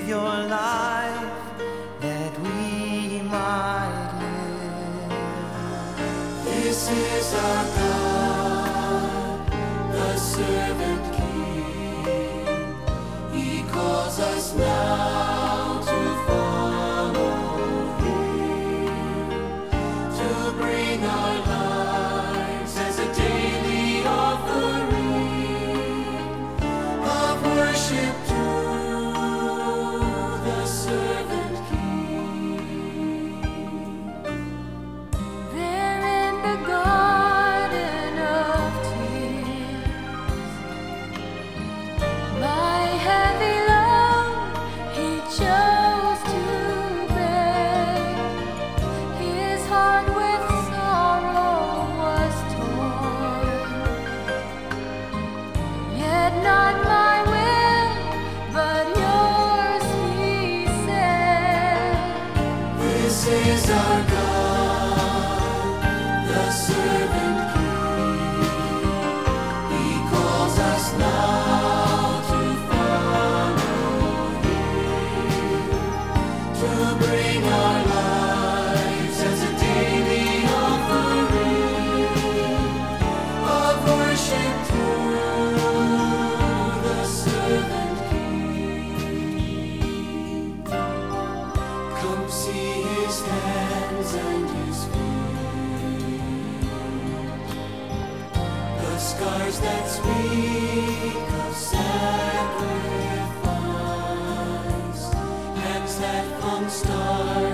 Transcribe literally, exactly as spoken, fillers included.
your life that we might live. This is our God, the servant King. He calls us now to follow Him, to bring our lives as a daily offering of worship to the servant King. There in the garden of tears, my heavy load He chose to bear. His heart with sorrow was torn, yet not my will, but yours, He said. This is our God, the servant King. He calls us now to follow Him, to bring our lives as a daily offering of worship to the servant King. Come see His hands and His feet, the scars that speak of sacrifice, hands that flung stars